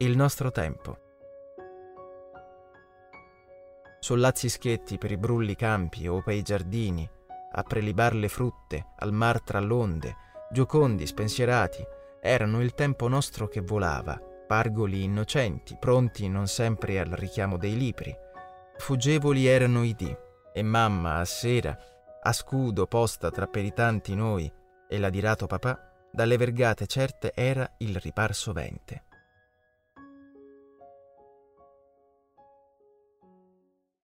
il nostro tempo. Sollazzi schetti per i brulli campi o pei giardini, a prelibar le frutte, al mar tra l'onde, giocondi, spensierati, erano il tempo nostro che volava, pargoli innocenti, pronti non sempre al richiamo dei libri. Fuggevoli erano i dì, e mamma a sera, a scudo posta tra peritanti noi, e l'adirato papà, dalle vergate certe era il ripar sovente.